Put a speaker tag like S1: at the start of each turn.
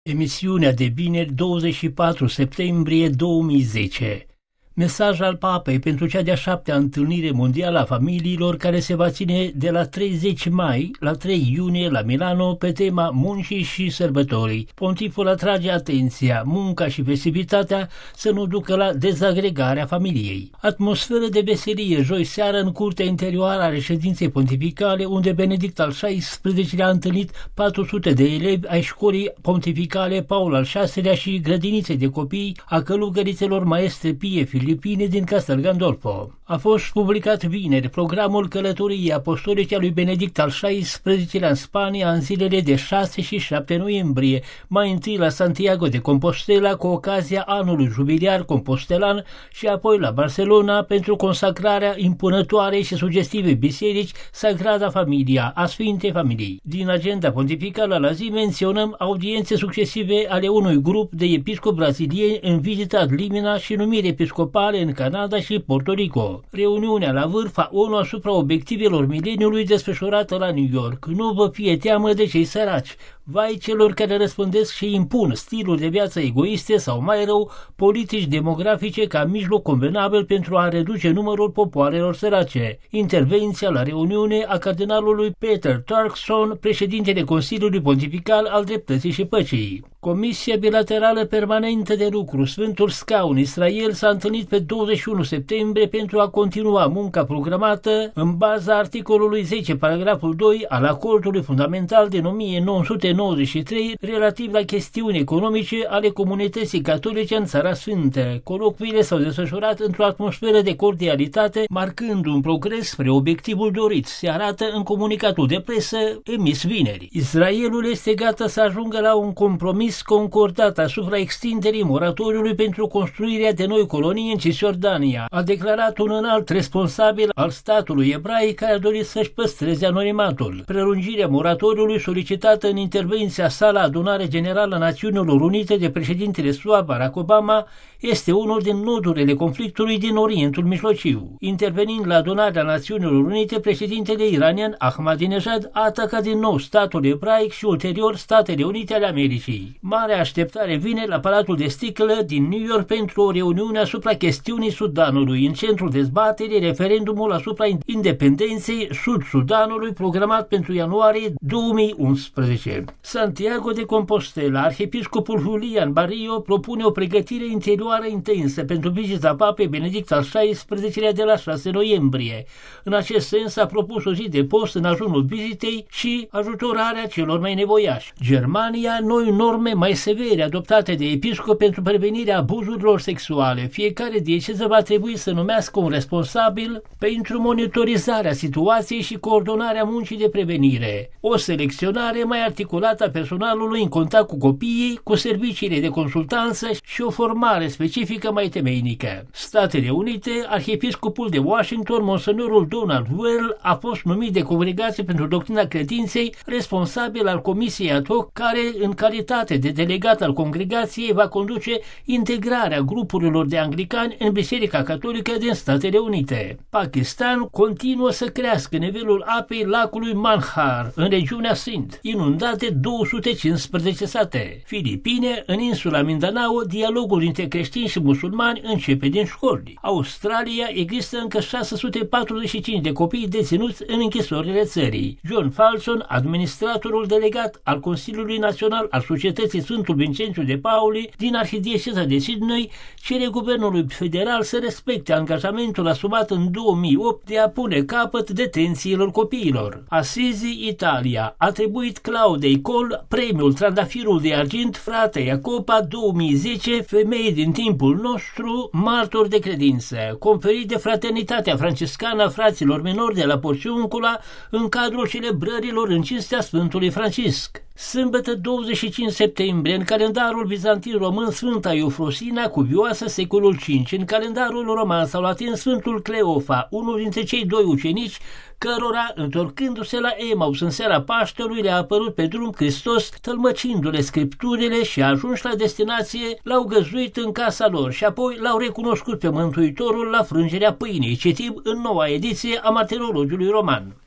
S1: Emisiunea de vineri 24 septembrie 2010. Mesaj al Papei pentru cea de-a 7-a întâlnire mondială a familiilor, care se va ține de la 30 mai la 3 iunie la Milano pe tema muncii și sărbătorii. Pontiful atrage atenția: munca și festivitatea să nu ducă la dezagregarea familiei. Atmosferă de veselie joi seară în curtea interioară a reședinței pontificale, unde Benedict al XVI-lea a întâlnit 400 de elevi ai școlii pontificale Paul al VI-lea și grădiniței de copii a călugărițelor Maestre Pie Filipine din Castel Gandolfo. A fost publicat vineri programul călătoriei apostolice a lui Benedict al XVI-lea în Spania în zilele de 6 și 7 noiembrie, mai întâi la Santiago de Compostela cu ocazia anului jubiliar compostelan și apoi la Barcelona pentru consacrarea impunătoarei și sugestive biserici Sagrada Familia a Sfintei Familiei. Din agenda pontificală la zi menționăm audiențe succesive ale unui grup de episcopi brazilieni în vizită ad limina și numiri episcopale în Canada și Puerto Rico. Reuniunea la vârf a ONU asupra obiectivelor mileniului desfășurată la New York. Nu vă fie teamă de cei săraci. Vai celor care răspândesc și impun stiluri de viață egoiste sau, mai rău, politici demografice ca mijloc convenabil pentru a reduce numărul popoarelor sărace. Intervenția la reuniune a cardinalului Peter Turkson, președintele Consiliului Pontifical al Dreptății și Păcii. Comisia bilaterală permanentă de lucru Sfântul Scaun Israel s-a întâlnit pe 21 septembrie pentru a continua munca programată în baza articolului 10, paragraful 2 al acordului fundamental din 1993 relativ la chestiuni economice ale comunității catolice în Țara Sfântă. Colocviile s-au desfășurat într-o atmosferă de cordialitate, marcând un progres spre obiectivul dorit, se arată în comunicatul de presă emis vineri. Israelul este gata să ajungă la un compromis concordat asupra extinderii moratoriului pentru construirea de noi colonii în Cisjordania, a declarat un înalt responsabil al statului ebraic care a dorit să-și păstreze anonimatul. Prelungirea moratoriului solicitată în intervenția sa la Adunarea Generală a Națiunilor Unite de președintele SUA Barack Obama este unul din nodurile conflictului din Orientul Mijlociu. Intervenind la Adunarea Națiunilor Unite, președintele iranian Ahmadinejad a atacat din nou statul ebraic și ulterior Statele Unite ale Americii. Mare așteptare vine la Palatul de Sticlă din New York pentru o reuniune asupra chestiunii Sudanului. În centrul dezbaterii, referendumul asupra independenței Sud-Sudanului, programat pentru ianuarie 2011. Santiago de Compostela, arhiepiscopul Julian Barrio propune o pregătire interioară intensă pentru vizita Papei Benedict al XVI-lea de la 6 noiembrie. În acest sens a propus o zi de post în ajunul vizitei și ajutorarea celor mai nevoiași. Germania, noi norme mai severe adoptate de episcop pentru prevenirea abuzurilor sexuale. Fiecare dieceză va trebui să numească un responsabil pentru monitorizarea situației și coordonarea muncii de prevenire. O selecționare mai articulată a personalului în contact cu copiii, cu serviciile de consultanță și o formare specifică mai temeinică. Statele Unite, arhiepiscopul de Washington, monsenorul Donald Well, a fost numit de Congregație pentru Doctrina Credinței responsabil al Comisiei ad hoc, care, în calitate de delegat al congregației, va conduce integrarea grupurilor de anglicani în Biserica Catolică din Statele Unite. Pakistan continuă să crească nivelul apei lacului Manhar în regiunea Sindh, inundat de 215 sate. Filipine, în insula Mindanao, dialogul dintre creștini și musulmani începe din școli. Australia, există încă 645 de copii deținuți în închisorile țării. John Falson, administratorul delegat al Consiliului Național al Societății Sfântul Vincențiu de Pauli din Arhidieceza de Sydney, cere guvernului federal să respecte angajamentul asumat în 2008 de a pune capăt detențiilor copiilor. Assisi, Italia, a atribuit Claudei Col premiul Trandafirul de Argint Frate Iacopa 2010 femei din timpul nostru, martor de credință, conferit de Fraternitatea Franciscană a Fraților Minori de la Porciuncula în cadrul celebrărilor în cinstea Sfântului Francisc. Sâmbătă 25 septembrie, în calendarul bizantin român, Sfânta Eufrosina, cuvioasă, secolul V. În calendarul roman s-au atins Sfântul Cleofa, unul dintre cei doi ucenici cărora, întorcându-se la Emaus în seara Paștelui, le-a apărut pe drum Hristos, tălmăcindu-le scripturile, și ajunși la destinație, l-au găzduit în casa lor și apoi l-au recunoscut pe Mântuitorul la frângerea pâinii. Citim în noua ediție a Martirologiului Roman.